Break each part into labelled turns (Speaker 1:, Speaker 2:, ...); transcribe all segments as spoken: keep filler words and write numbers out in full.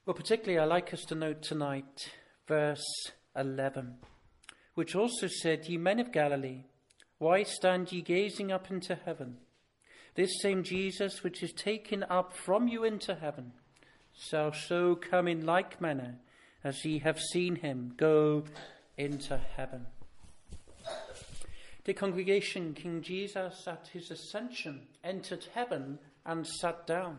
Speaker 1: Well, particularly I like us to note tonight verse eleven, which also said, "Ye men of Galilee, why stand ye gazing up into heaven? This same Jesus which is taken up from you into heaven shall so come in like manner as ye have seen him go into heaven." The congregation, King Jesus at his ascension entered heaven and sat down.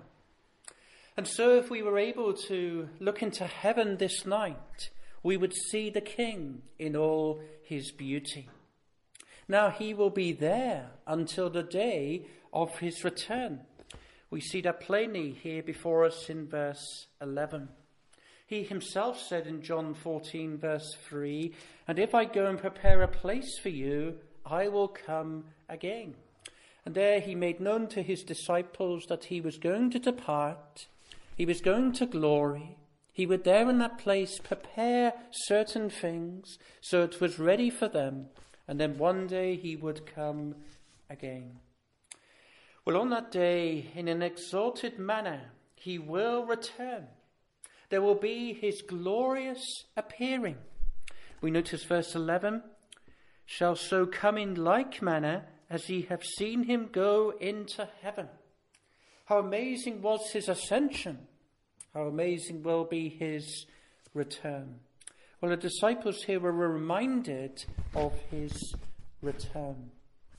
Speaker 1: And so if we were able to look into heaven this night, we would see the King in all his beauty. Now he will be there until the day of his return. We see that plainly here before us in verse eleven. He himself said in John fourteen verse three, "And if I go and prepare a place for you, I will come again." And there he made known to his disciples that he was going to depart. He was going to glory. He would there in that place prepare certain things so it was ready for them. And then one day he would come again. Well, on that day, in an exalted manner, he will return. There will be his glorious appearing. We notice verse eleven, "Shall so come in like manner as ye have seen him go into heaven." How amazing was his ascension. How amazing will be his return. Well, the disciples here were reminded of his return.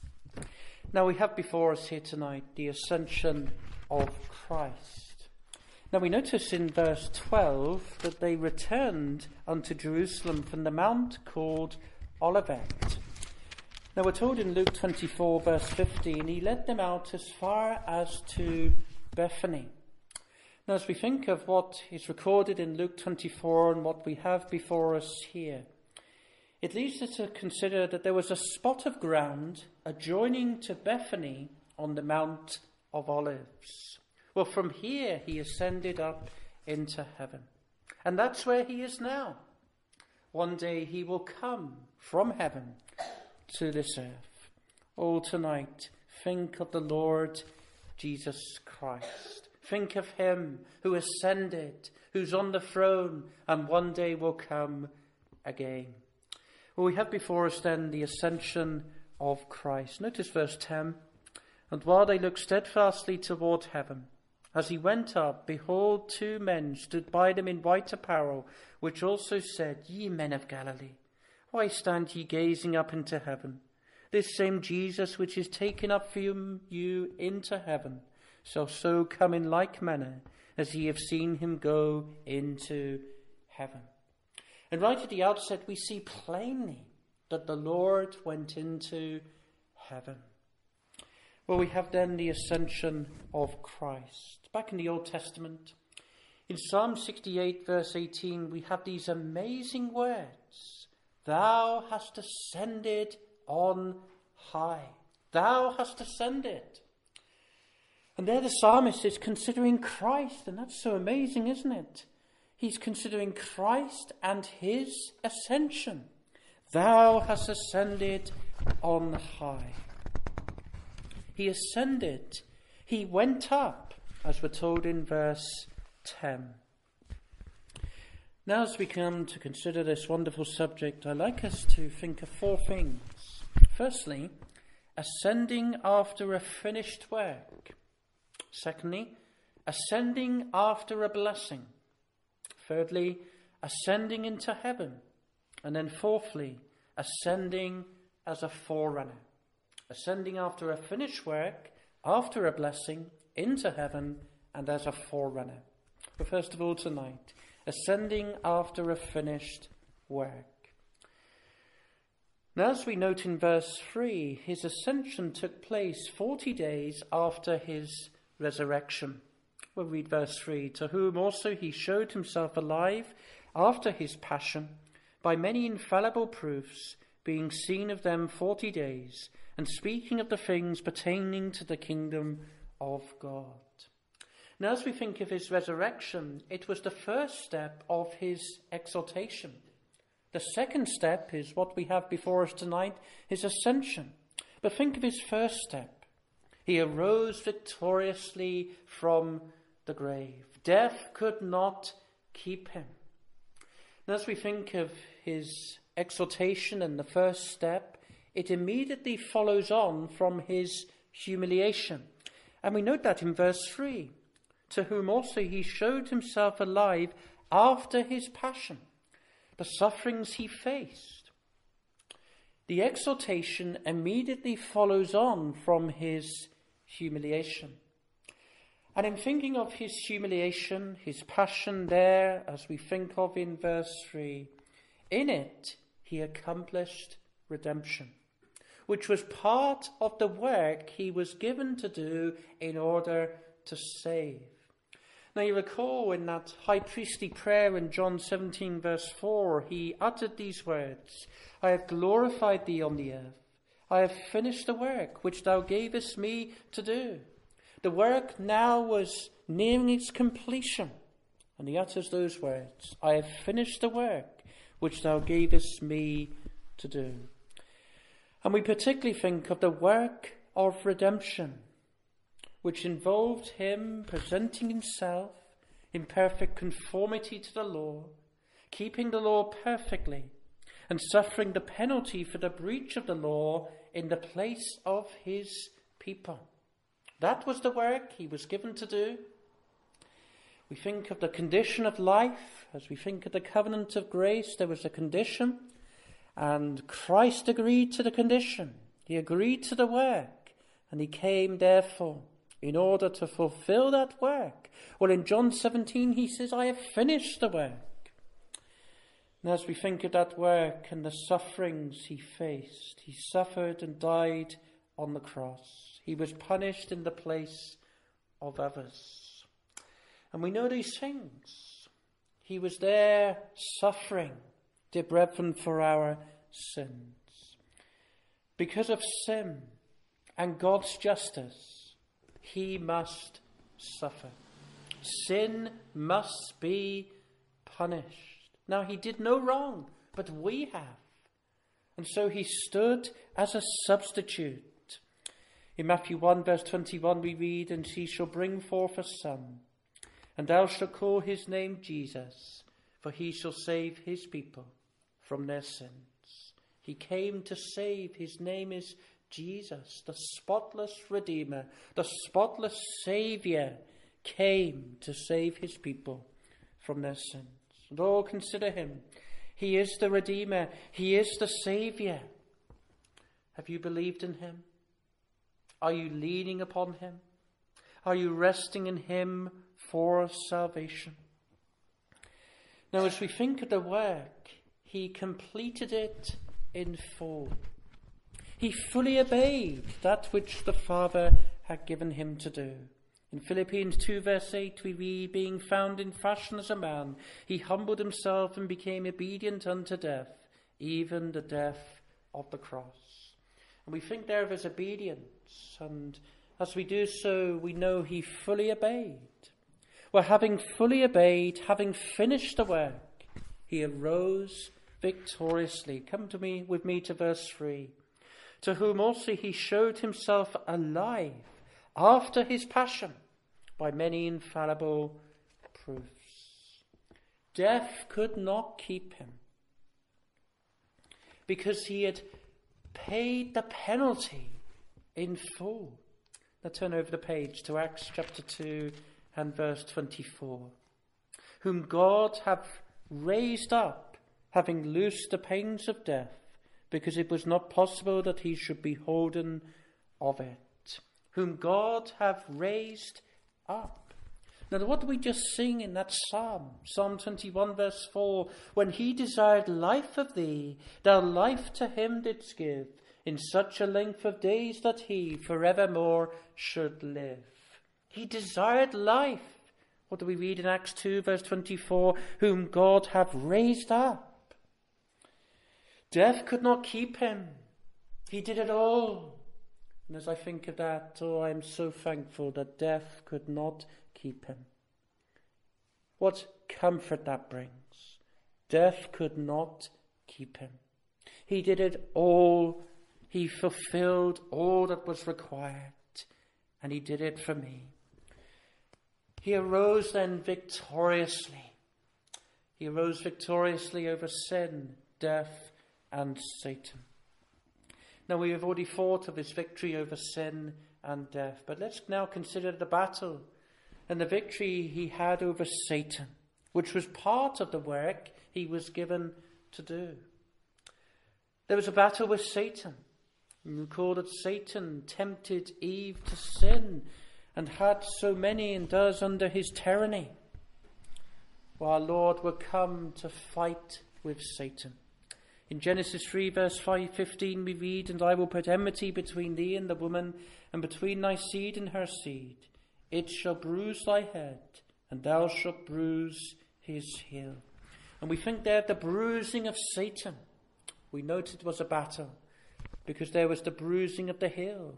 Speaker 1: Now we have before us here tonight the ascension of Christ. Now we notice in verse twelve that they returned unto Jerusalem from the mount called Olivet. Now we're told in Luke twenty-four verse fifteen, he led them out as far as to Bethany. Now as we think of what is recorded in Luke twenty-four and what we have before us here, it leads us to consider that there was a spot of ground adjoining to Bethany on the Mount of Olives. Well, from here he ascended up into heaven. And that's where he is now. One day he will come from heaven to this earth. Oh, tonight, think of the Lord Jesus Christ. Think of him who ascended, who's on the throne, and one day will come again. Well, we have before us then the ascension of Christ. Notice verse ten. "And while they looked steadfastly toward heaven, as he went up, behold, two men stood by them in white apparel, which also said, Ye men of Galilee, why stand ye gazing up into heaven? This same Jesus which is taken up from you into heaven shall so come in like manner as ye have seen him go into heaven." And right at the outset we see plainly that the Lord went into heaven. Well, we have then the ascension of Christ. Back in the Old Testament, in Psalm sixty-eight verse eighteen, we have these amazing words. "Thou hast ascended on high." Thou hast ascended. And there the psalmist is considering Christ, and that's so amazing, isn't it? He's considering Christ and his ascension. Thou hast ascended on high. He ascended. He went up, as we're told in verse ten. Now, as we come to consider this wonderful subject, I'd like us to think of four things. Firstly, ascending after a finished work. Secondly, ascending after a blessing. Thirdly, ascending into heaven. And then fourthly, ascending as a forerunner. Ascending after a finished work, after a blessing, into heaven, and as a forerunner. But first of all tonight, ascending after a finished work. Now, as we note in verse three, his ascension took place forty days after his resurrection. We'll read verse three. "To whom also he showed himself alive after his passion, by many infallible proofs, being seen of them forty days, and speaking of the things pertaining to the kingdom of God." Now, as we think of his resurrection, it was the first step of his exaltation. The second step is what we have before us tonight, his ascension. But think of his first step. He arose victoriously from the grave. Death could not keep him. And as we think of his exaltation and the first step, it immediately follows on from his humiliation. And we note that in verse three, to whom also he showed himself alive after his passion, the sufferings he faced. The exaltation immediately follows on from his humiliation. And in thinking of his humiliation, his passion there, as we think of in verse three, in it he accomplished redemption, which was part of the work he was given to do in order to save. Now you recall in that high priestly prayer in John seventeen verse four, he uttered these words, I have glorified thee on the earth. I have finished the work which thou gavest me to do. The work now was nearing its completion. And he utters those words, I have finished the work which thou gavest me to do. And we particularly think of the work of redemption, which involved him presenting himself in perfect conformity to the law, keeping the law perfectly, and suffering the penalty for the breach of the law in the place of his people. That was the work he was given to do. We think of the condition of life. As we think of the covenant of grace, there was a condition, and Christ agreed to the condition. He agreed to the work, and he came, therefore, in order to fulfill that work. Well, in John seventeen, he says, I have finished the work. And as we think of that work and the sufferings he faced, he suffered and died on the cross. He was punished in the place of others. And we know these things. He was there suffering, dear brethren, for our sins. Because of sin and God's justice, he must suffer. Sin must be punished. Now, he did no wrong, but we have. And so he stood as a substitute. In Matthew one verse twenty-one we read, and he shall bring forth a son, and thou shalt call his name Jesus, for he shall save his people from their sins. He came to save. His name is Jesus, the spotless Redeemer, the spotless Saviour, came to save his people from their sins. And all consider him. He is the Redeemer. He is the Saviour. Have you believed in him? Are you leaning upon him? Are you resting in him for salvation? Now, as we think of the work, he completed it in full. He fully obeyed that which the Father had given him to do. In Philippians two verse eight we read, being found in fashion as a man, he humbled himself and became obedient unto death, even the death of the cross. And we think there of his obedience, and as we do so, we know he fully obeyed. Well, having fully obeyed, having finished the work, he arose victoriously. Come to me with me to verse three. To whom also he showed himself alive after his passion by many infallible proofs. Death could not keep him, because he had paid the penalty in full. Now turn over the page to Acts chapter two and verse twenty-four. Whom God hath raised up, having loosed the pains of death, because it was not possible that he should be holden of it. Whom God hath raised up. Now, what do we just sing in that psalm? Psalm twenty-one verse four. When he desired life of thee, thou life to him didst give, in such a length of days that he forevermore should live. He desired life. What do we read in Acts two verse twenty-four? Whom God hath raised up. Death could not keep him. He did it all. And as I think of that, oh, I am so thankful that death could not keep him. What comfort that brings. Death could not keep him. He did it all. He fulfilled all that was required. And he did it for me. He arose then victoriously. He rose victoriously over sin, death, and Satan. Now, we have already thought of his victory over sin and death, but let's now consider the battle and the victory he had over Satan, which was part of the work he was given to do. There was a battle with Satan. You recall that Satan tempted Eve to sin and had so many and does under his tyranny. Well, our Lord will come to fight with Satan. In Genesis three verse five fifteen we read, "And I will put enmity between thee and the woman, and between thy seed and her seed. It shall bruise thy head, and thou shalt bruise his heel." And we think there of the bruising of Satan. We note it was a battle, because there was the bruising of the heel.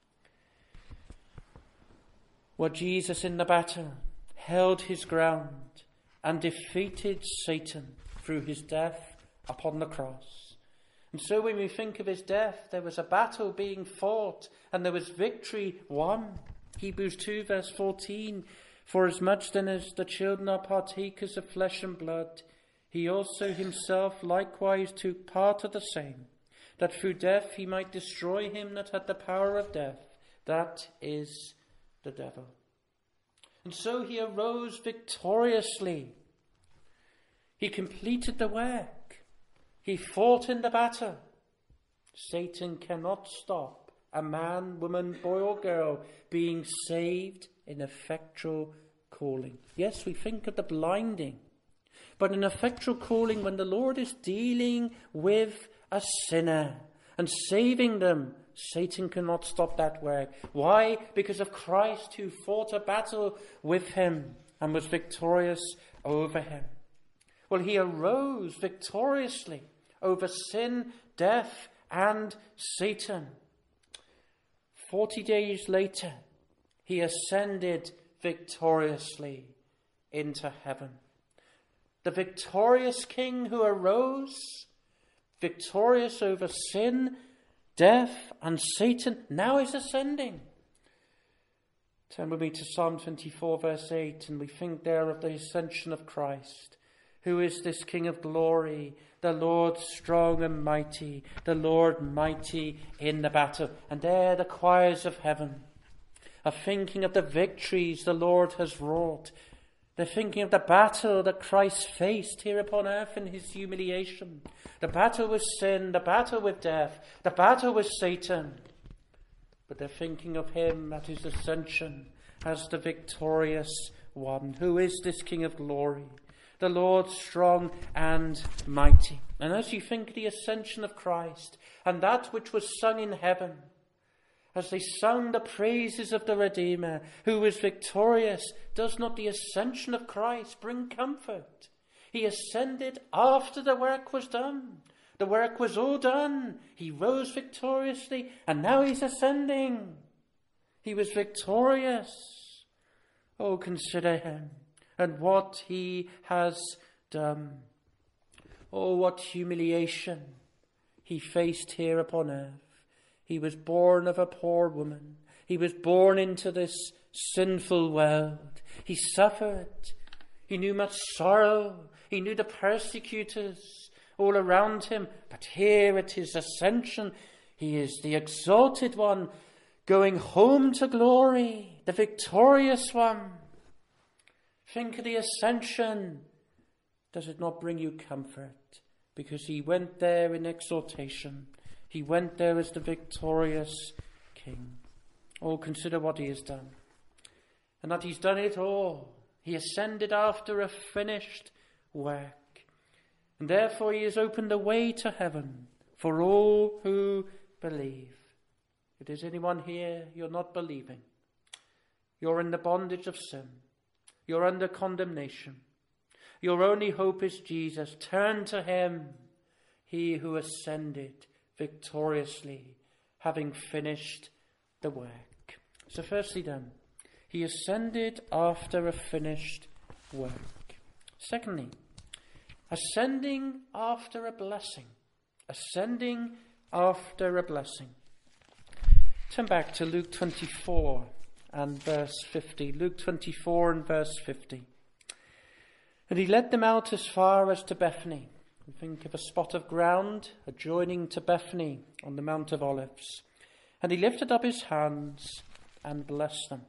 Speaker 1: Well, Jesus in the battle held his ground and defeated Satan through his death upon the cross. And so when we think of his death, there was a battle being fought and there was victory won. Hebrews two verse fourteen, "For as much then as the children are partakers of flesh and blood, he also himself likewise took part of the same, that through death he might destroy him that had the power of death, that is the devil." And so he arose victoriously. He completed the work. He fought in the battle. Satan cannot stop a man, woman, boy or girl being saved in effectual calling. Yes, we think of the blinding, but an effectual calling when the Lord is dealing with a sinner and saving them, Satan cannot stop that work. Why? Because of Christ, who fought a battle with him and was victorious over him. Well, he arose victoriously over sin, death, and Satan. Forty days later, he ascended victoriously into heaven. The victorious King who arose, victorious over sin, death, and Satan, now is ascending. Turn with me to Psalm twenty-four verse eight, and we think there of the ascension of Christ. Who is this King of glory? The Lord strong and mighty, the Lord mighty in the battle. And there the choirs of heaven are thinking of the victories the Lord has wrought. They're thinking of the battle that Christ faced here upon earth in his humiliation. The battle with sin, the battle with death, the battle with Satan. But they're thinking of him at his ascension as the victorious one. Who is this King of glory? The Lord strong and mighty. And as you think of the ascension of Christ and that which was sung in heaven, as they sung the praises of the Redeemer who was victorious, does not the ascension of Christ bring comfort? He ascended after the work was done. The work was all done. He rose victoriously and now he's ascending. He was victorious. Oh, consider him and what he has done. Oh, what humiliation he faced here upon earth. He was born of a poor woman. He was born into this sinful world. He suffered. He knew much sorrow. He knew the persecutors all around him. But here at his ascension, he is the exalted one, going home to glory, the victorious one. Think of the ascension. Does it not bring you comfort? Because he went there in exaltation. He went there as the victorious King. Oh, consider what he has done. And that he's done it all. He ascended after a finished work. And therefore he has opened the way to heaven for all who believe. If there's anyone here, you're not believing. You're in the bondage of sin. You're under condemnation. Your only hope is Jesus. Turn to him, he who ascended victoriously, having finished the work. So firstly then, he ascended after a finished work. Secondly, ascending after a blessing. Ascending after a blessing. Turn back to Luke twenty-four and verse fifty. Luke twenty-four and verse fifty. And he led them out as far as to Bethany. We think of a spot of ground adjoining to Bethany on the Mount of Olives. And he lifted up his hands and blessed them.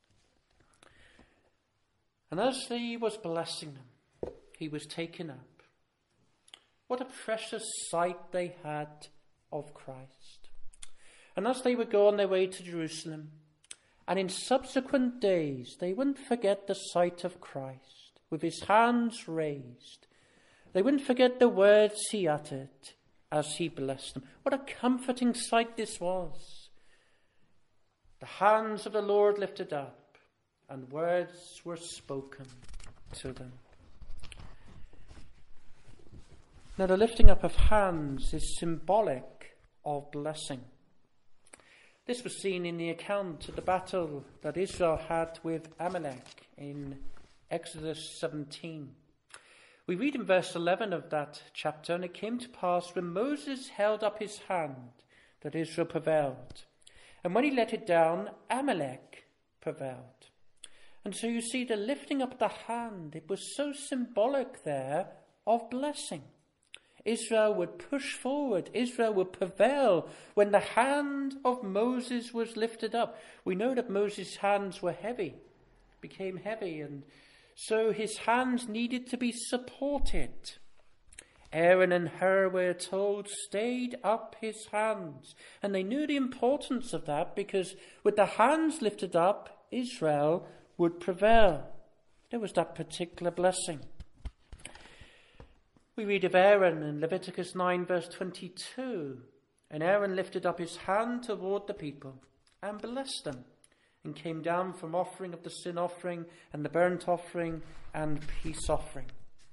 Speaker 1: And as he was blessing them, he was taken up. What a precious sight they had of Christ. And as they would go on their way to Jerusalem, and in subsequent days, they wouldn't forget the sight of Christ with his hands raised. They wouldn't forget the words he uttered as he blessed them. What a comforting sight this was. The hands of the Lord lifted up, and words were spoken to them. Now, the lifting up of hands is symbolic of blessing. This was seen in the account of the battle that Israel had with Amalek in Exodus seventeen. We read in verse eleven of that chapter, and it came to pass when Moses held up his hand that Israel prevailed. And when he let it down, Amalek prevailed. And so you see the lifting up the hand, it was so symbolic there of blessing. Israel would push forward. Israel would prevail when the hand of Moses was lifted up. We know that Moses' hands were heavy, became heavy, and so his hands needed to be supported. Aaron and Hur, we're told, stayed up his hands. And they knew the importance of that because with the hands lifted up, Israel would prevail. There was that particular blessing. We read of Aaron in Leviticus nine verse twenty-two. And Aaron lifted up his hand toward the people and blessed them, and came down from offering of the sin offering and the burnt offering and peace offering.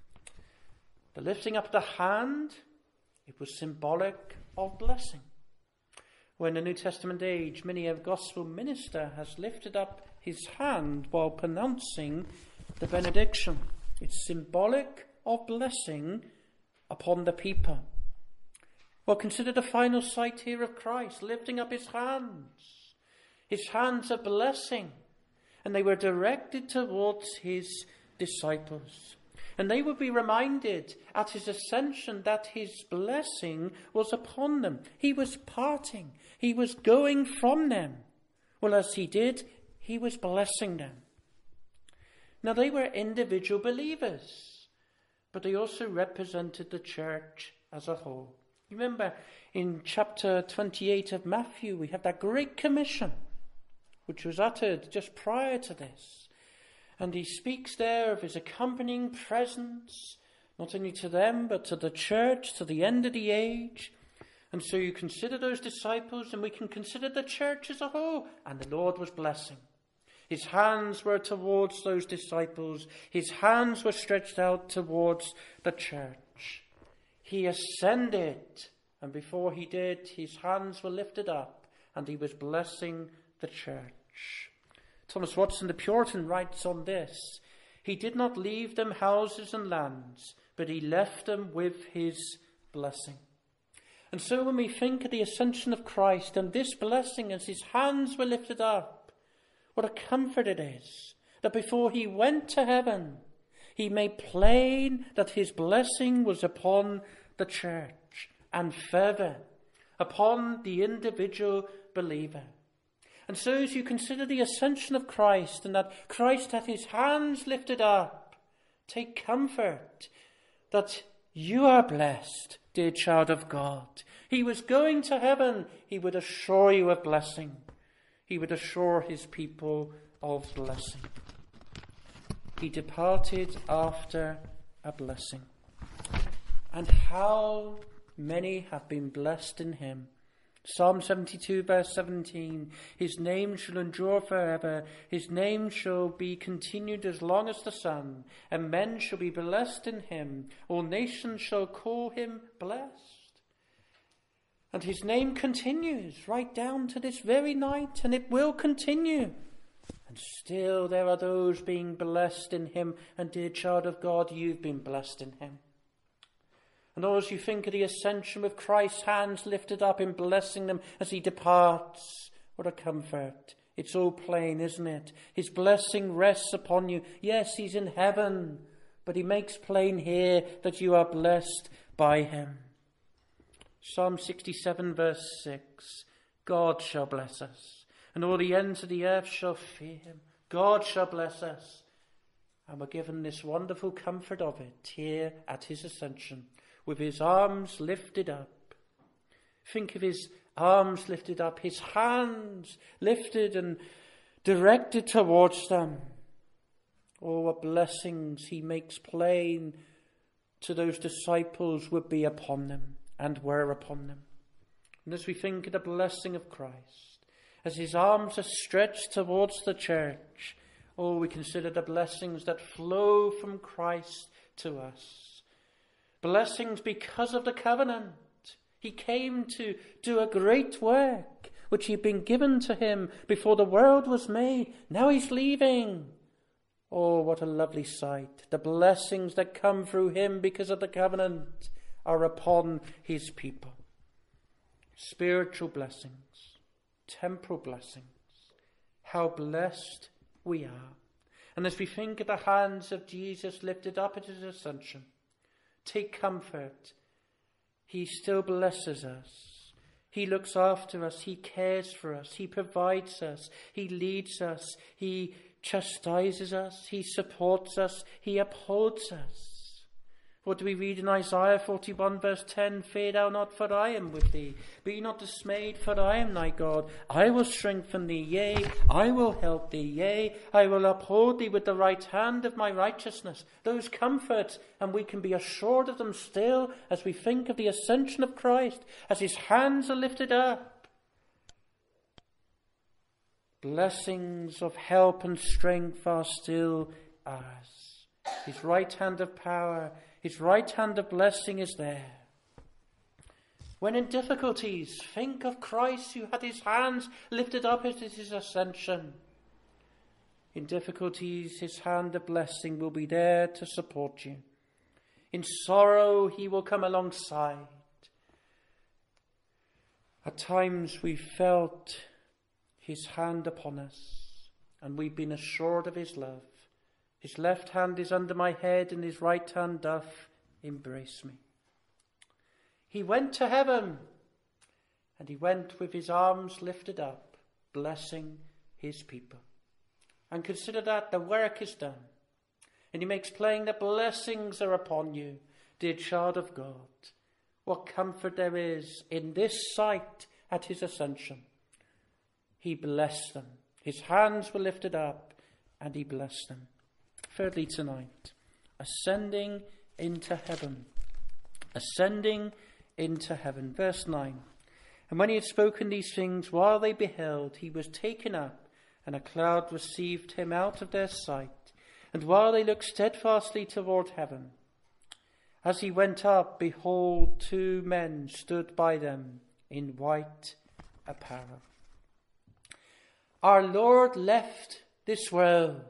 Speaker 1: The lifting up the hand, it was symbolic of blessing. Well, in the New Testament age, many a gospel minister has lifted up his hand while pronouncing the benediction. It's symbolic of blessing upon the people. Well, consider the final sight here of Christ, lifting up his hands. His hands of blessing. And they were directed towards his disciples. And they would be reminded at his ascension that his blessing was upon them. He was parting. He was going from them. Well, as he did, he was blessing them. Now, they were individual believers, but they also represented the church as a whole. Remember, in chapter twenty-eight of Matthew, we have that great commission, which was uttered just prior to this. And he speaks there of his accompanying presence, not only to them, but to the church, to the end of the age. And so you consider those disciples, and we can consider the church as a whole. And the Lord was blessing. His hands were towards those disciples. His hands were stretched out towards the church. He ascended, and before he did, his hands were lifted up, and he was blessing the church. Thomas Watson, the Puritan, writes on this: he did not leave them houses and lands, but he left them with his blessing. And so when we think of the ascension of Christ and this blessing as his hands were lifted up, what a comfort it is that before he went to heaven, he made plain that his blessing was upon the church and further upon the individual believer. And so as you consider the ascension of Christ and that Christ hath his hands lifted up, take comfort that you are blessed, dear child of God. He was going to heaven. He would assure you of blessing. He would assure his people of blessing. He departed after a blessing. And how many have been blessed in him. Psalm seventy-two verse seventeen, his name shall endure forever, his name shall be continued as long as the sun, and men shall be blessed in him, all nations shall call him blessed. And his name continues right down to this very night, and it will continue. And still there are those being blessed in him, and dear child of God, you've been blessed in him. And as you think of the ascension with Christ's hands lifted up in blessing them as he departs, what a comfort. It's all plain, isn't it? His blessing rests upon you. Yes, he's in heaven, but he makes plain here that you are blessed by him. Psalm sixty-seven verse six, God shall bless us, and all the ends of the earth shall fear him. God shall bless us. And we're given this wonderful comfort of it here at his ascension, with his arms lifted up. Think of his arms lifted up, his hands lifted and directed towards them. Oh, what blessings he makes plain to those disciples would be upon them and were upon them. And as we think of the blessing of Christ, as his arms are stretched towards the church, oh, we consider the blessings that flow from Christ to us. Blessings because of the covenant. He came to do a great work, which had been given to him before the world was made. Now he's leaving. Oh, what a lovely sight. The blessings that come through him because of the covenant are upon his people. Spiritual blessings, temporal blessings. How blessed we are. And as we think of the hands of Jesus lifted up at his ascension, take comfort. He still blesses us. He looks after us. He cares for us. He provides us. He leads us. He chastises us. He supports us. He upholds us. What do we read in Isaiah forty-one verse ten? Fear thou not, for I am with thee. Be not dismayed, for I am thy God. I will strengthen thee, yea, I will help thee, yea, I will uphold thee with the right hand of my righteousness. Those comforts, and we can be assured of them still as we think of the ascension of Christ, as his hands are lifted up. Blessings of help and strength are still ours. His right hand of power, his right hand of blessing is there. When in difficulties, think of Christ who had his hands lifted up at his ascension. In difficulties, his hand of blessing will be there to support you. In sorrow, he will come alongside. At times we felt his hand upon us, and we've been assured of his love. His left hand is under my head, and his right hand doth embrace me. He went to heaven, and he went with his arms lifted up, blessing his people. And consider that the work is done. And he makes plain that blessings are upon you, dear child of God. What comfort there is in this sight at his ascension. He blessed them. His hands were lifted up, and he blessed them. Thirdly tonight, ascending into heaven. Ascending into heaven. Verse nine. And when he had spoken these things, while they beheld, he was taken up, and a cloud received him out of their sight. And while they looked steadfastly toward heaven, as he went up, behold, two men stood by them in white apparel. Our Lord left this world.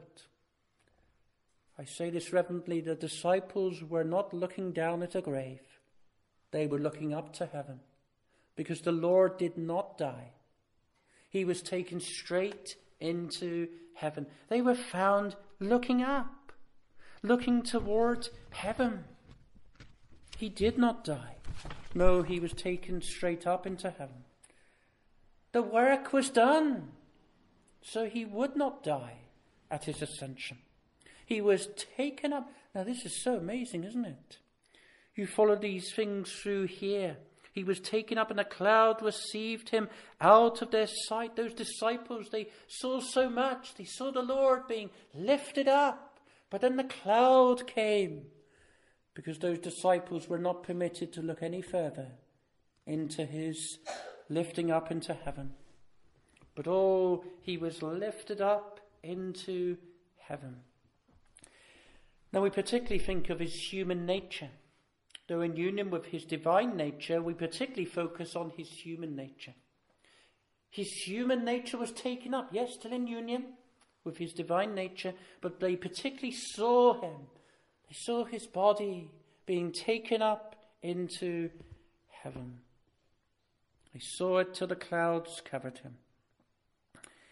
Speaker 1: I say this reverently, the disciples were not looking down at a grave. They were looking up to heaven, because the Lord did not die. He was taken straight into heaven. They were found looking up, looking toward heaven. He did not die. No, he was taken straight up into heaven. The work was done, so he would not die at his ascension. He was taken up. Now this is so amazing, isn't it? You follow these things through here. He was taken up, and a cloud received him out of their sight. Those disciples, they saw so much. They saw the Lord being lifted up. But then the cloud came, because those disciples were not permitted to look any further into his lifting up into heaven. But oh, he was lifted up into heaven. Now we particularly think of his human nature. Though in union with his divine nature, we particularly focus on his human nature. His human nature was taken up, yes, still in union with his divine nature, but they particularly saw him. They saw his body being taken up into heaven. They saw it till the clouds covered him.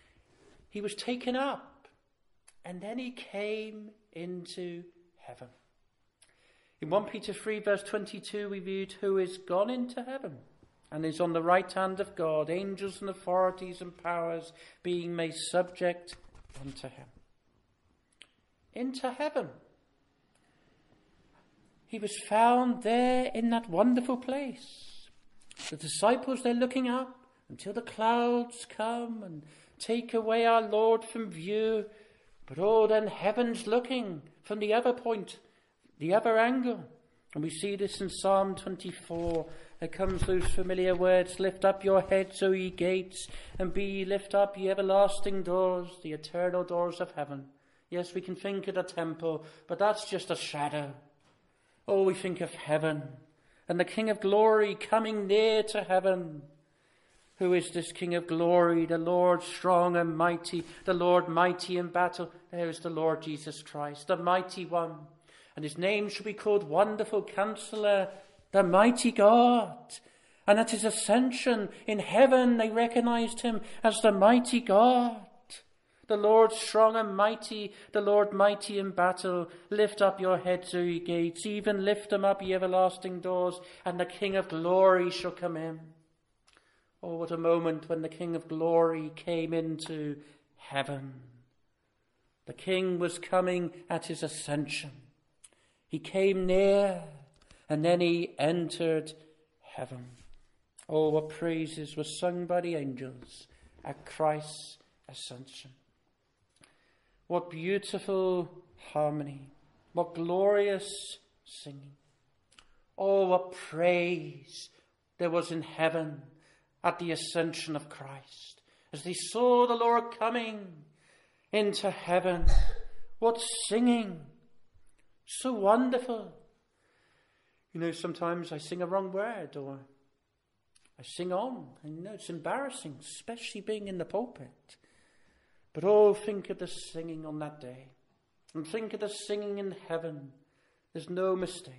Speaker 1: He was taken up, and then he came into heaven. In First Peter three verse twenty-two we read, who is gone into heaven and is on the right hand of God, angels and authorities and powers being made subject unto him. Into heaven. He was found there in that wonderful place. The disciples, they're looking up until the clouds come and take away our Lord from view. But oh, then heaven's looking from the other point, the other angle. And we see this in Psalm twenty-four. There comes those familiar words, lift up your heads, O ye gates, and be ye lift up, ye everlasting doors, the eternal doors of heaven. Yes, we can think of the temple, but that's just a shadow. Oh, we think of heaven, and the King of glory coming near to heaven. Who is this King of glory? The Lord strong and mighty, the Lord mighty in battle. There is the Lord Jesus Christ, the mighty one. And his name shall be called Wonderful Counselor, the mighty God. And at his ascension in heaven, they recognized him as the mighty God. The Lord strong and mighty, the Lord mighty in battle. Lift up your heads, O ye gates, even lift them up, ye everlasting doors, and the King of glory shall come in. Oh, what a moment when the King of glory came into heaven. The King was coming at his ascension. He came near, and then he entered heaven. Oh, what praises were sung by the angels at Christ's ascension. What beautiful harmony. What glorious singing. Oh, what praise there was in heaven at the ascension of Christ. As they saw the Lord coming into heaven. What singing. So wonderful. You know, sometimes I sing a wrong word or I sing on. And you know, it's embarrassing, especially being in the pulpit. But oh, think of the singing on that day. And think of the singing in heaven. There's no mistakes.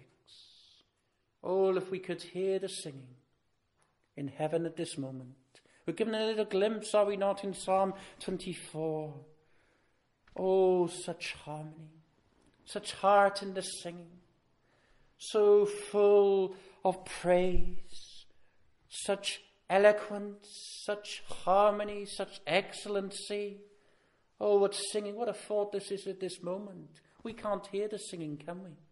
Speaker 1: Oh, if we could hear the singing in heaven at this moment. We're given a little glimpse, are we not, in Psalm twenty-four. Oh, such harmony. Such heart in the singing. So full of praise. Such eloquence. Such harmony. Such excellency. Oh, what singing. What a thought this is at this moment. We can't hear the singing, can we?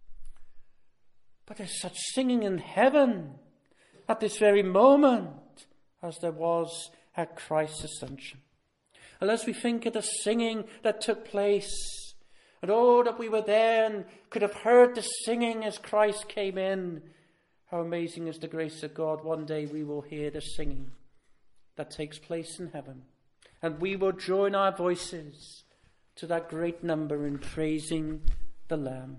Speaker 1: But there's such singing in heaven at this very moment as there was at Christ's ascension. And as we think of the singing that took place, and oh, that we were there and could have heard the singing as Christ came in, how amazing is the grace of God. One day we will hear the singing that takes place in heaven, and we will join our voices to that great number in praising the Lamb.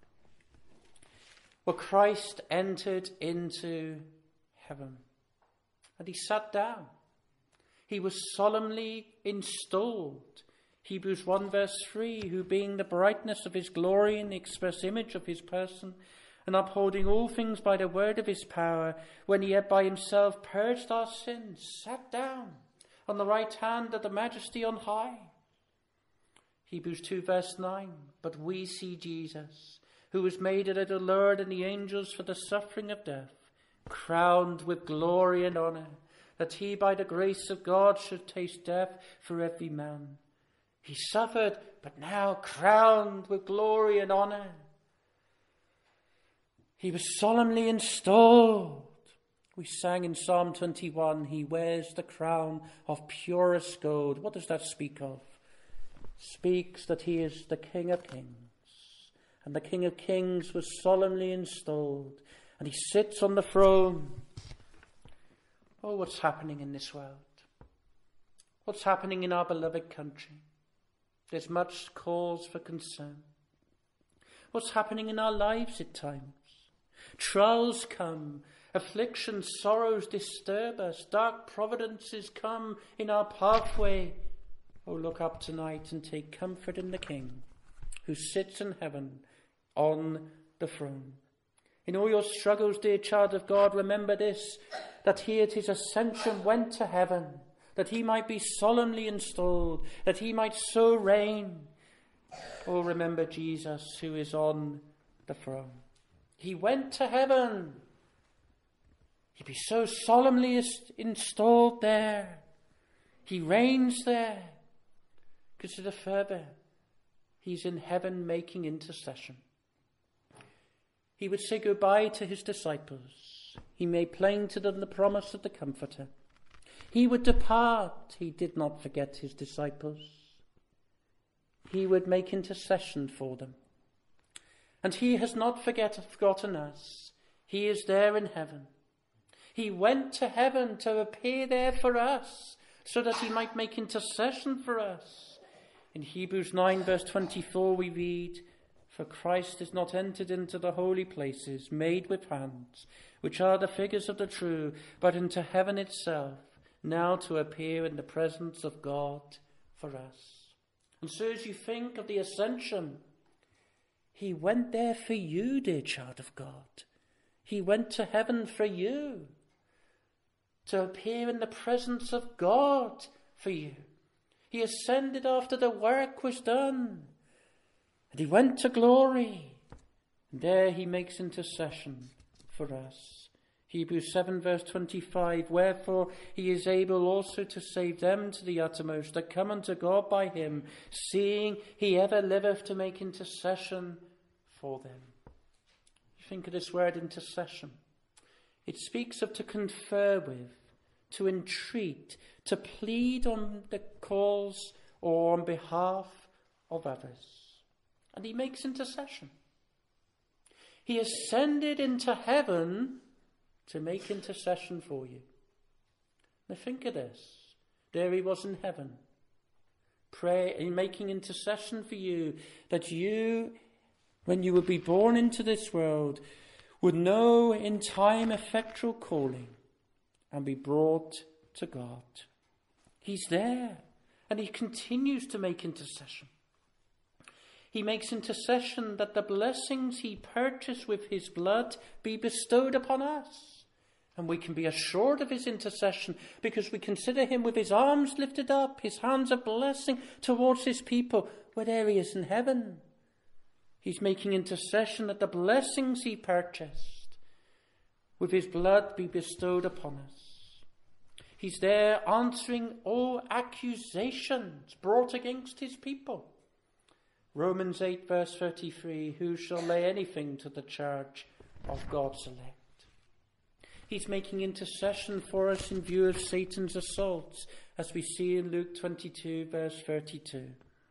Speaker 1: Well, Christ entered into heaven, and he sat down. He was solemnly installed. Hebrews one verse three, who being the brightness of his glory and the express image of his person, and upholding all things by the word of his power, when he had by himself purged our sins, sat down on the right hand of the majesty on high. Hebrews two verse nine, but we see Jesus, who was made a little lower than the angels for the suffering of death, crowned with glory and honour, that he by the grace of God should taste death for every man. He suffered, but now crowned with glory and honour. He was solemnly installed. We sang in Psalm twenty-one, he wears the crown of purest gold. What does that speak of? It speaks that he is the King of Kings. And the King of Kings was solemnly installed. And he sits on the throne. Oh, what's happening in this world? What's happening in our beloved country? There's much cause for concern. What's happening in our lives at times? Trials come, afflictions, sorrows disturb us, dark providences come in our pathway. Oh, look up tonight and take comfort in the King who sits in heaven on the throne. In all your struggles, dear child of God, remember this, that he at his ascension went to heaven, that he might be solemnly installed, that he might so reign. Oh, remember Jesus who is on the throne. He went to heaven. He'd be so solemnly installed there. He reigns there. Consider further, he's in heaven making intercession. He would say goodbye to his disciples. He made plain to them the promise of the Comforter. He would depart. He did not forget his disciples. He would make intercession for them. And he has not forget, forgotten us. He is there in heaven. He went to heaven to appear there for us, so that he might make intercession for us. In Hebrews nine verse twenty-four we read, "For Christ is not entered into the holy places made with hands, which are the figures of the true, but into heaven itself, now to appear in the presence of God for us." And so as you think of the ascension, he went there for you, dear child of God. He went to heaven for you, to appear in the presence of God for you. He ascended after the work was done, and he went to glory. And there he makes intercession for us. Hebrews seven verse twenty-five, "Wherefore he is able also to save them to the uttermost that come unto God by him, seeing he ever liveth to make intercession for them." You think of this word intercession. It speaks of to confer with, to entreat, to plead on the cause or on behalf of others. And he makes intercession. He ascended into heaven to make intercession for you. Now think of this. There he was in heaven, pray, making intercession for you, that you, when you would be born into this world, would know in time effectual calling and be brought to God. He's there, and he continues to make intercession. He makes intercession that the blessings he purchased with his blood be bestowed upon us. And we can be assured of his intercession because we consider him with his arms lifted up, his hands of blessing towards his people, where there he is in heaven. He's making intercession that the blessings he purchased with his blood be bestowed upon us. He's there answering all accusations brought against his people. Romans eight verse thirty-three, "Who shall lay anything to the charge of God's elect?" He's making intercession for us in view of Satan's assaults, as we see in Luke twenty-two verse thirty-two.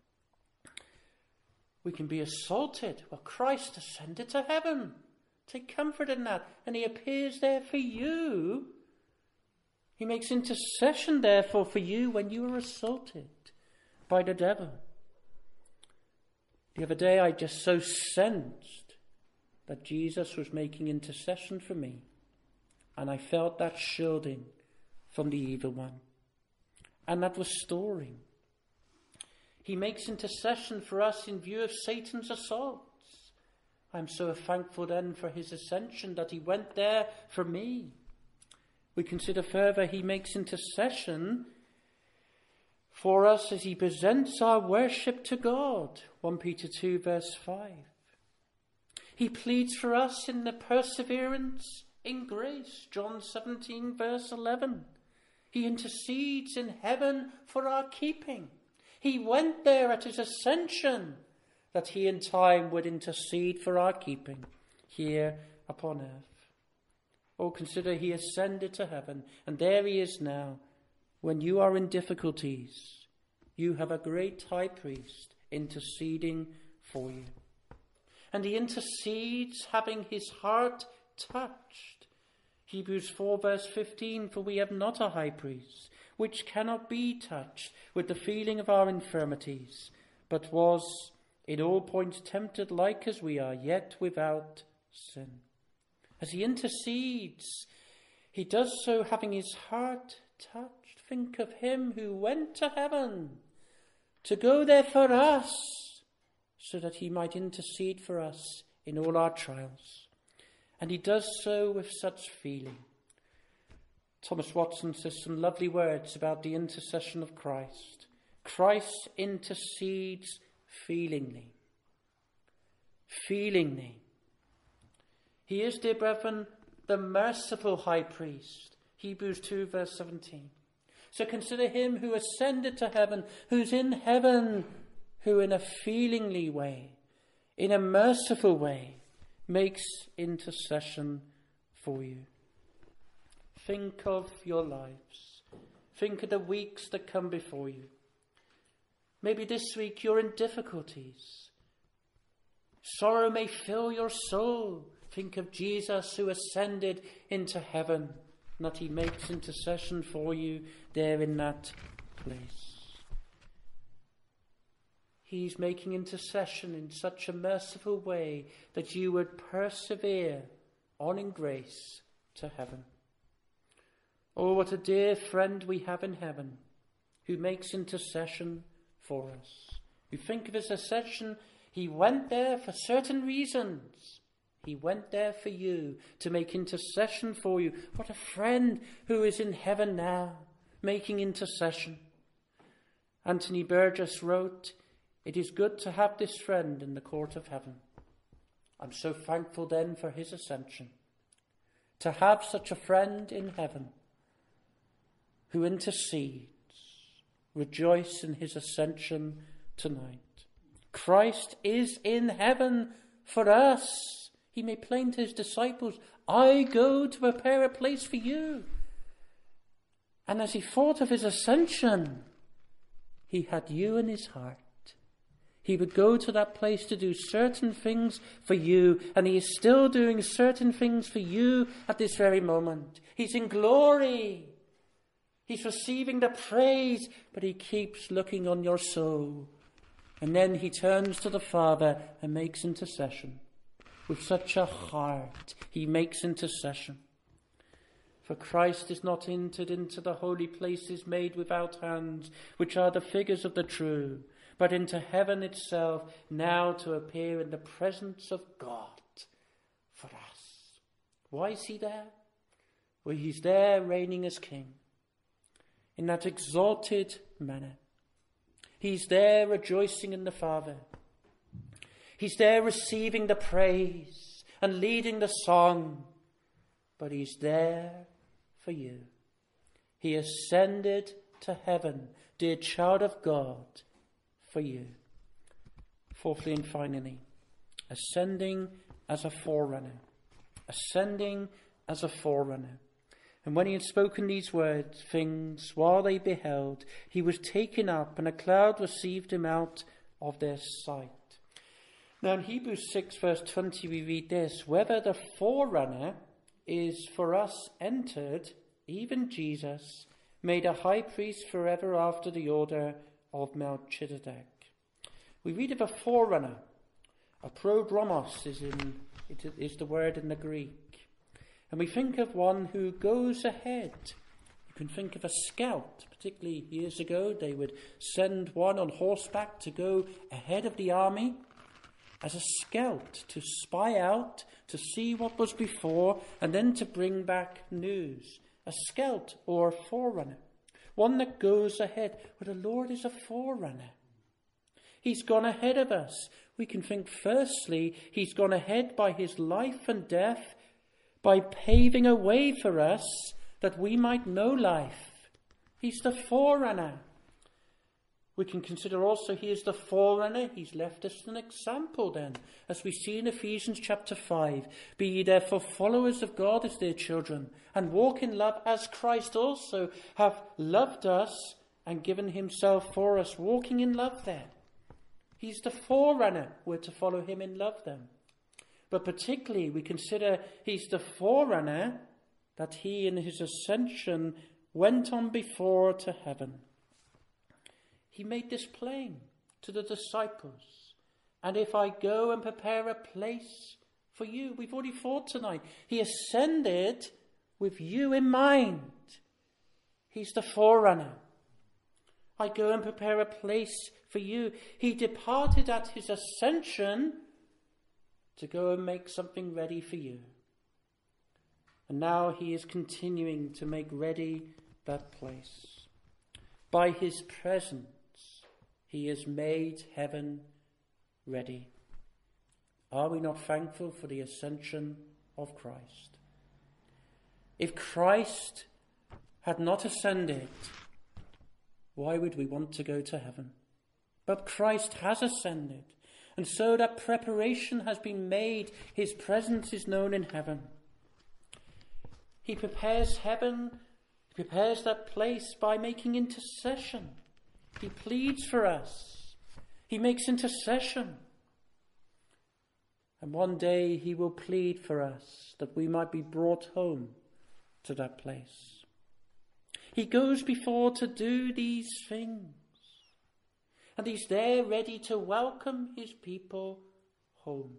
Speaker 1: We can be assaulted. Well, Christ ascended to heaven. Take comfort in that. And he appears there for you. He makes intercession, therefore, for you when you are assaulted by the devil. The other day, I just so sensed that Jesus was making intercession for me. And I felt that shielding from the evil one. And that restoring. He makes intercession for us in view of Satan's assaults. I'm so thankful then for his ascension that he went there for me. We consider further he makes intercession for us as he presents our worship to God. First Peter two verse five. He pleads for us in the perseverance in grace. John seventeen verse eleven. He intercedes in heaven for our keeping. He went there at his ascension that he in time would intercede for our keeping here upon earth. Oh, consider he ascended to heaven, and there he is now. When you are in difficulties, you have a great high priest interceding for you. And he intercedes having his heart touched. Hebrews four verse fifteen, "For we have not a high priest, which cannot be touched with the feeling of our infirmities, but was in all points tempted like as we are, yet without sin." As he intercedes, he does so having his heart touched. Think of him who went to heaven to go there for us, so that he might intercede for us in all our trials. And he does so with such feeling. Thomas Watson says some lovely words about the intercession of Christ. Christ intercedes feelingly. Feelingly. He is, dear brethren, the merciful high priest. Hebrews two verse seventeen. So consider him who ascended to heaven, who's in heaven, who in a feelingly way, in a merciful way, makes intercession for you. Think of your lives. Think of the weeks that come before you. Maybe this week you're in difficulties. Sorrow may fill your soul. Think of Jesus who ascended into heaven, and that he makes intercession for you there in that place. He's making intercession in such a merciful way that you would persevere on in grace to heaven. Oh, what a dear friend we have in heaven who makes intercession for us. You think of his ascension, he went there for certain reasons. He went there for you to make intercession for you. What a friend who is in heaven now, making intercession. Anthony Burgess wrote, "It is good to have this friend in the court of heaven." I'm so thankful then for his ascension. To have such a friend in heaven who intercedes. Rejoice in his ascension tonight. Christ is in heaven for us. He made plain to his disciples, I go to prepare a place for you. And as he thought of his ascension, he had you in his heart. He would go to that place to do certain things for you, and he is still doing certain things for you at this very moment. He's in glory. He's receiving the praise, but he keeps looking on your soul. And then he turns to the Father and makes intercession. With such a heart, he makes intercession. For Christ is not entered into the holy places made without hands, which are the figures of the true, but into heaven itself, now to appear in the presence of God for us. Why is he there? Well, he's there reigning as king in that exalted manner. He's there rejoicing in the Father. He's there receiving the praise and leading the song. But he's there for you. He ascended to heaven, dear child of God, for you. Fourthly and finally, ascending as a forerunner. Ascending as a forerunner. And when he had spoken these words, things, while they beheld, he was taken up, and a cloud received him out of their sight. Now in Hebrews six verse twenty we read this, whether the forerunner is for us entered, even Jesus, made a high priest forever after the order of Melchizedek. We read of a forerunner. A prodromos is, in, it is the word in the Greek. And we think of one who goes ahead. You can think of a scout. Particularly years ago, they would send one on horseback to go ahead of the army as a scout, to spy out, to see what was before, and then to bring back news. A scout or a forerunner. One that goes ahead. Well, the Lord is a forerunner. He's gone ahead of us. We can think firstly, he's gone ahead by his life and death, by paving a way for us that we might know life. He's the forerunner. We can consider also he is the forerunner. He's left us an example then, as we see in Ephesians chapter five. Be ye therefore followers of God as dear children, and walk in love as Christ also hath loved us and given himself for us, walking in love there. He's the forerunner. We're to follow him in love then. But particularly we consider he's the forerunner that he in his ascension went on before to heaven. He made this plain to the disciples. And if I go and prepare a place for you, we've already thought tonight, he ascended with you in mind. He's the forerunner. I go and prepare a place for you. He departed at his ascension to go and make something ready for you. And now he is continuing to make ready that place. By his presence, he has made heaven ready. Are we not thankful for the ascension of Christ. If Christ had not ascended, why would we want to go to heaven? But Christ has ascended, and so that preparation has been made. His presence is known in heaven. He prepares heaven, he prepares that place by making intercession. He pleads for us. He makes intercession. And one day he will plead for us that we might be brought home to that place. He goes before to do these things. And he's there ready to welcome his people home.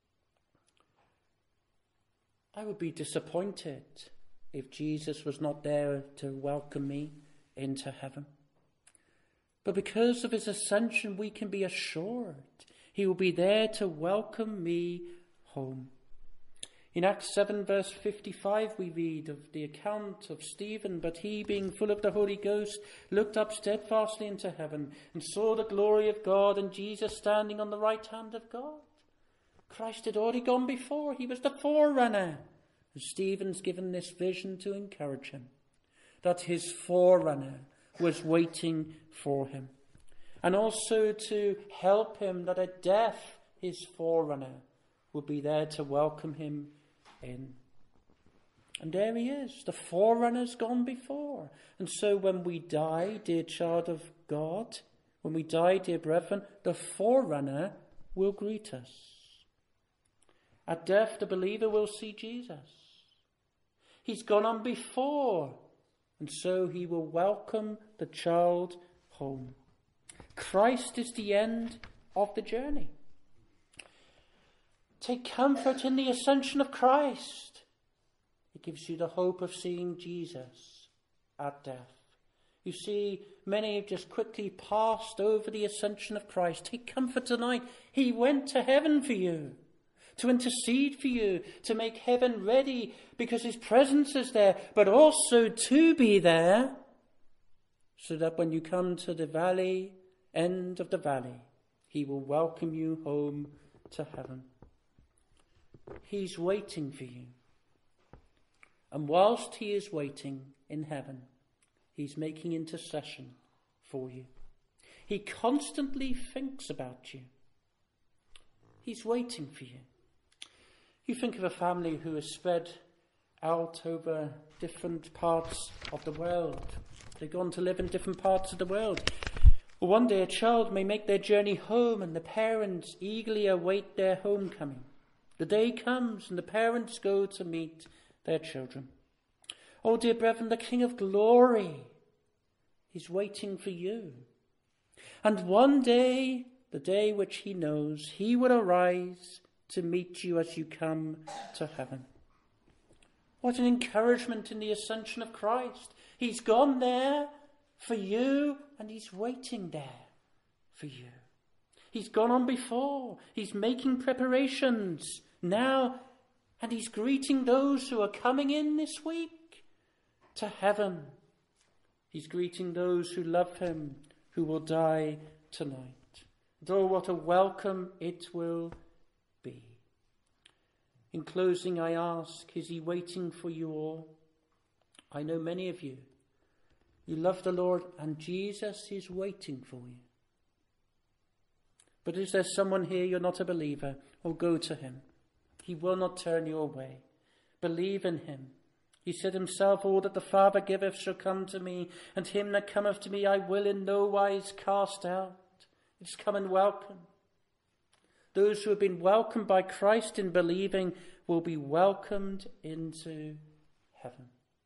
Speaker 1: I would be disappointed if Jesus was not there to welcome me into heaven. But because of his ascension, we can be assured he will be there to welcome me home. In Acts seven verse fifty-five we read of the account of Stephen, but he, being full of the Holy Ghost, looked up steadfastly into heaven and saw the glory of God and Jesus standing on the right hand of God. Christ had already gone before. He was the forerunner. And Stephen's given this vision to encourage him, that his forerunner was waiting for him. And also to help him that at death his forerunner would be there to welcome him in. And there he is. The forerunner's gone before. And so when we die, dear child of God, when we die, dear brethren, the forerunner will greet us. At death, the believer will see Jesus. He's gone on before, and so he will welcome the child home. Christ is the end of the journey. Take comfort in the ascension of Christ. It gives you the hope of seeing Jesus at death. You see, many have just quickly passed over the ascension of Christ. Take comfort tonight. He went to heaven for you, to intercede for you, to make heaven ready because his presence is there, but also to be there so that when you come to the valley, end of the valley, he will welcome you home to heaven. He's waiting for you. And whilst he is waiting in heaven, he's making intercession for you. He constantly thinks about you. He's waiting for you. You think of a family who is spread out over different parts of the world. They've gone to live in different parts of the world. Well, one day a child may make their journey home and the parents eagerly await their homecoming. The day comes and the parents go to meet their children. Oh, dear brethren, the King of Glory is waiting for you. And one day, the day which he knows, he will arise to meet you as you come to heaven. What an encouragement in the ascension of Christ. He's gone there for you and he's waiting there for you. He's gone on before. He's making preparations now and he's greeting those who are coming in this week to heaven. He's greeting those who love him, who will die tonight. And oh, what a welcome it will be. In closing, I ask, is he waiting for you all? I know many of you. You love the Lord and Jesus is waiting for you. But is there someone here, you're not a believer? Well, go to him. He will not turn you away. Believe in him. He said himself, all that the Father giveth shall come to me, and him that cometh to me I will in no wise cast out. It's come and welcome. Those who have been welcomed by Christ in believing will be welcomed into heaven.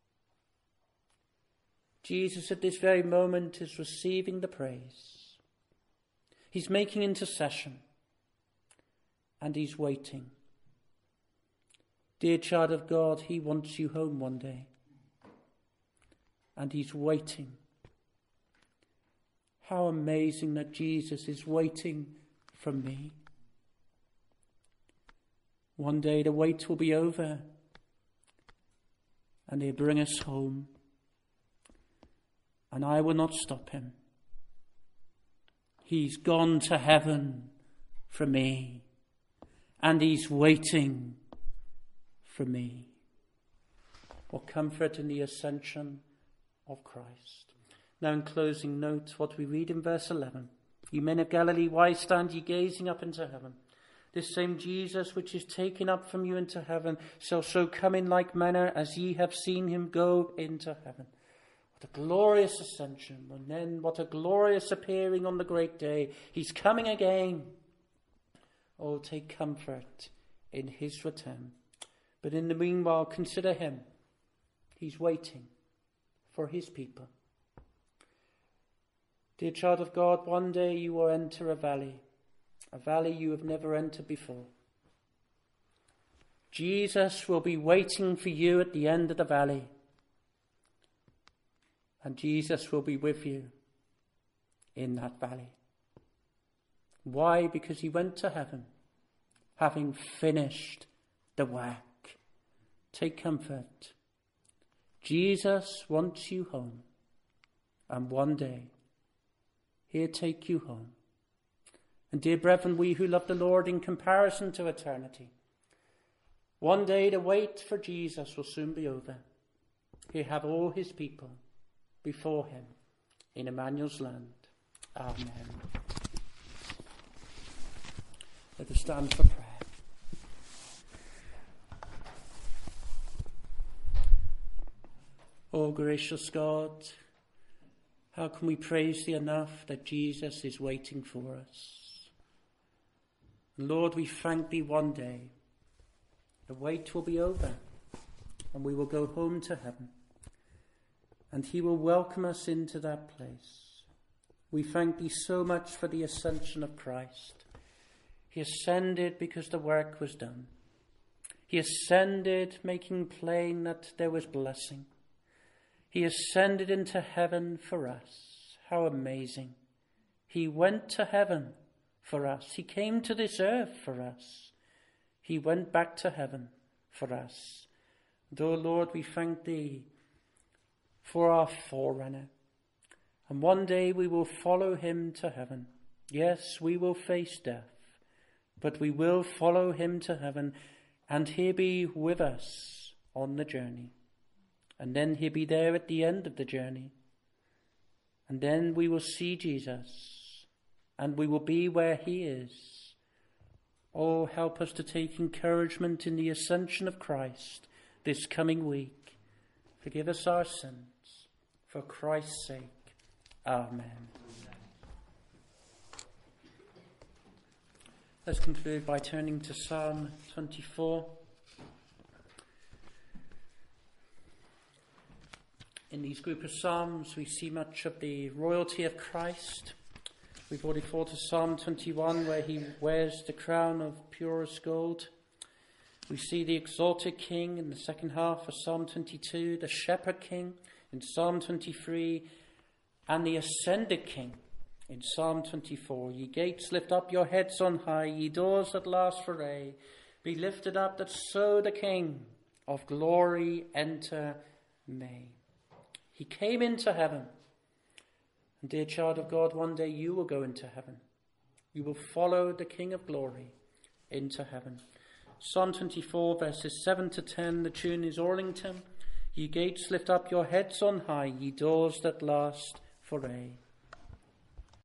Speaker 1: Jesus at this very moment is receiving the praise. He's making intercession. And he's waiting. Dear child of God, he wants you home one day. And he's waiting. How amazing that Jesus is waiting for me. One day the wait will be over. And he'll bring us home. And I will not stop him. He's gone to heaven for me. And he's waiting for me. What comfort in the ascension of Christ. Now in closing note, what we read in verse eleven. You men of Galilee, why stand ye gazing up into heaven? This same Jesus which is taken up from you into heaven shall so come in like manner as ye have seen him go into heaven. What a glorious ascension, and then what a glorious appearing on the great day. He's coming again. Oh, take comfort in his return. But in the meanwhile, consider him. He's waiting for his people. Dear child of God, one day you will enter a valley, a valley you have never entered before. Jesus will be waiting for you at the end of the valley. And Jesus will be with you in that valley. Why? Because he went to heaven, having finished the work. Take comfort. Jesus wants you home. And one day, he'll take you home. And dear brethren, we who love the Lord in comparison to eternity, one day the wait for Jesus will soon be over. He'll have all his people before him in Emmanuel's land. Amen. Let us stand for prayer. Oh, gracious God, how can we praise thee enough that Jesus is waiting for us? Lord, we thank thee one day. The wait will be over and we will go home to heaven. And he will welcome us into that place. We thank thee so much for the ascension of Christ. He ascended because the work was done. He ascended making plain that there was blessing. He ascended into heaven for us. How amazing. He went to heaven for us. He came to this earth for us. He went back to heaven for us. And, oh Lord, we thank thee for our forerunner. And one day we will follow him to heaven. Yes, we will face death, but we will follow him to heaven, and he'll be with us on the journey. And then he'll be there at the end of the journey. And then we will see Jesus, and we will be where he is. Oh, help us to take encouragement in the ascension of Christ this coming week. Forgive us our sins. For Christ's sake. Amen. Let's conclude by turning to Psalm twenty-four. In these group of psalms, we see much of the royalty of Christ. We've already thought of Psalm twenty-one, where he wears the crown of purest gold. We see the exalted king in the second half of Psalm twenty-two, the shepherd king in Psalm twenty-three, and the ascended king in Psalm twenty-four. Ye gates, lift up your heads on high, ye doors that last for aye. Be lifted up, that so the King of glory enter may. He came into heaven. And dear child of God, one day you will go into heaven. You will follow the King of glory into heaven. Psalm twenty-four, verses seven to ten, the tune is Orlington. Ye gates, lift up your heads on high, ye doors that last for aye.